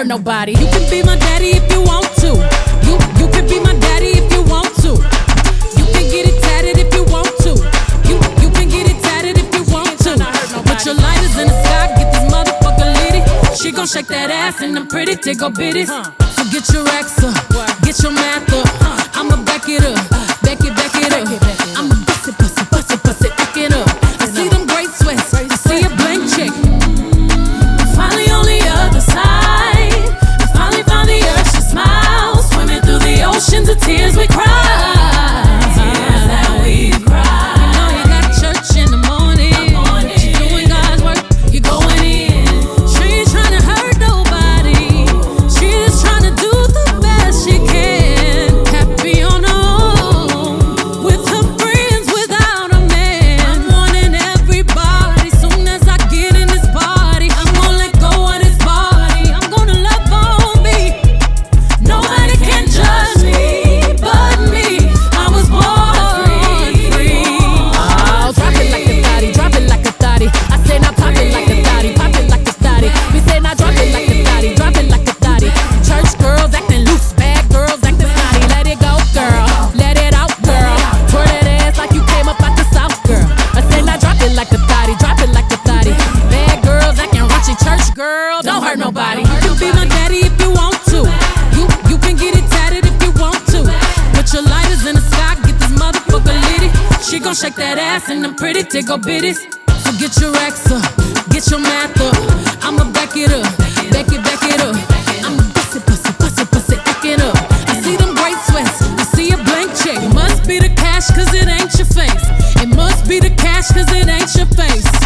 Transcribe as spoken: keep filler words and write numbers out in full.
nobody. You can be my daddy if you want to. You you can be my daddy if you want to. You can get it tatted if you want to. You you can get it tatted if you want to. Put your lighters in the sky, get this motherfucker litty. She gon' shake that ass and them pretty tickle bitties. So get your racks up, get your math up. I'ma back it up, back it, back it up. I'ma bust it, bust it, bust it, bust it, back it up. I see them great sweats, I see a blank check. I'm finally on the other side. I finally found the urge to smile, swimming through the oceans of tears we cry. Tears that we cry. You know you got church in the morning. You doing God's work, you going in. She ain't trying to hurt nobody. She just trying to do the best she can. Happy on her own, with her friends, without a man. I'm wanting everybody. Soon as I get in this party, I'm gonna let go of this body. I'm gonna love on me. Nobody can judge me but me. I was born free. Oh, drop it like a thotty, drop it like a thotty. I say now pop it like a thotty, pop it like a thotty. We say now drop it like a thotty, drop it like a thotty. Church girls acting loose, bad girls acting snotty. Let it go, girl, let it out, girl. Twirl that ass like you came up out the south, girl. I say now drop it like a thotty, drop it like a thotty. Bad girls acting raunchy, church girl, don't hurt nobody. You can be my daddy if you want to. You you can get it tatted if you want to. Put your lighters in the sky, get this motherfucker litty. She gon' shake that ass and them pretty tickle bitties. So get your racks up, get your math up. I'ma back it up, back it, back it up. I'ma bust it, bust it, bust it, bust it, back it up. I see them great sweats, I see a blank check. It must be the cash cause it ain't your face. It must be the cash cause it ain't your face.